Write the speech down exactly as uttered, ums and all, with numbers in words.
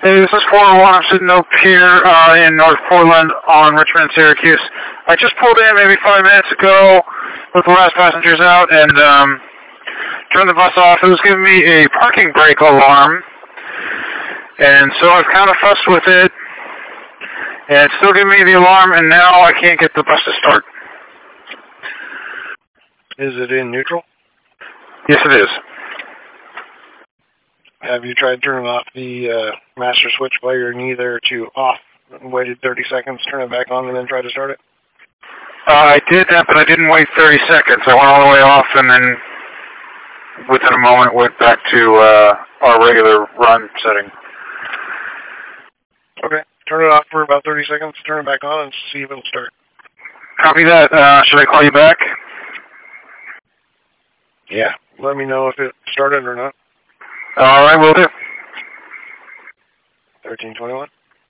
Hey, this is four oh one. I'm sitting up here uh, in North Portland on Richmond and Syracuse. I just pulled in maybe five minutes ago with the last passengers out and um, turned the bus off. It was giving me a parking brake alarm, and so I've kind of fussed with it, and it's still giving me the alarm, and now I can't get the bus to start. Is it in neutral? Yes, it is. Have you tried turning off the uh, master switch by your knee there to off and waited thirty seconds, turn it back on, and then try to start it? Uh, I did that, but I didn't wait thirty seconds. I went all the way off, and then within a moment went back to uh, our regular run setting. Okay. Turn it off for about thirty seconds, turn it back on, and see if it'll start. Copy that. Uh, should I call you back? Yeah. Let me know if it started or not. All right, will do. thirteen twenty-one.